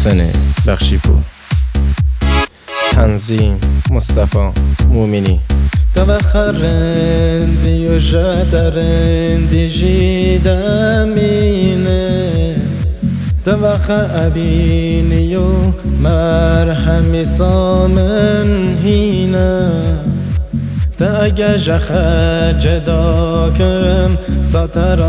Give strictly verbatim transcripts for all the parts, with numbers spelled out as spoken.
محسن بخشیپور. تنظیم مصطفی مومنی. تبخرندی و جدرندی جیدمینه تبخ ابینی و مرهمی سامن هینه تا اگه جخه جداکم ساتر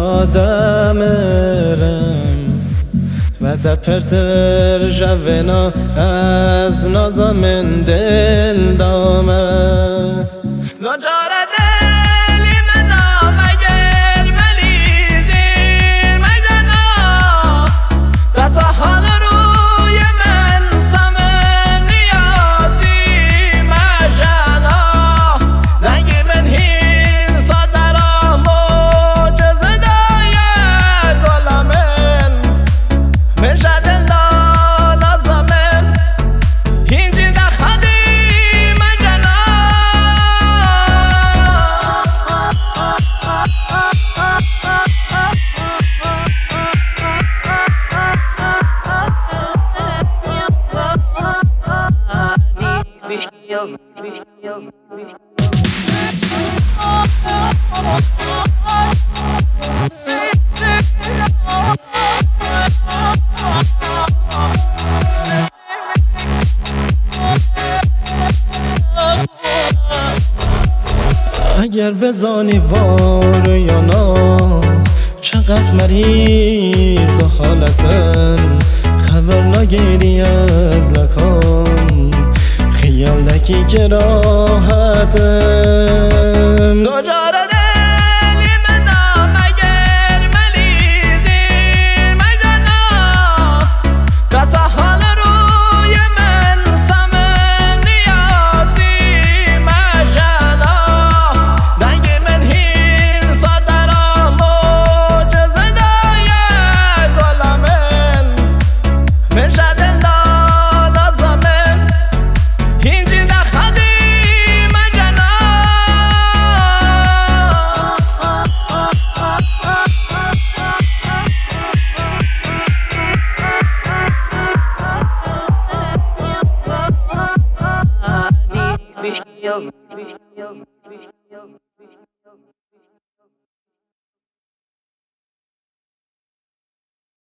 آدمرم و تا پرتر جوینا از نازم دل دامه نجار دلی مدام اگر ملیزی مجنا تصحان روی من سمن نیازی مجنا نگی من هین صدرا موجزه داید والا من مجدل دانا زمن هینجی دخدی اگر بزانی وار یا نا چقدر مریض و حالتن خبر نگیری از لکان خیال نکی که راحتم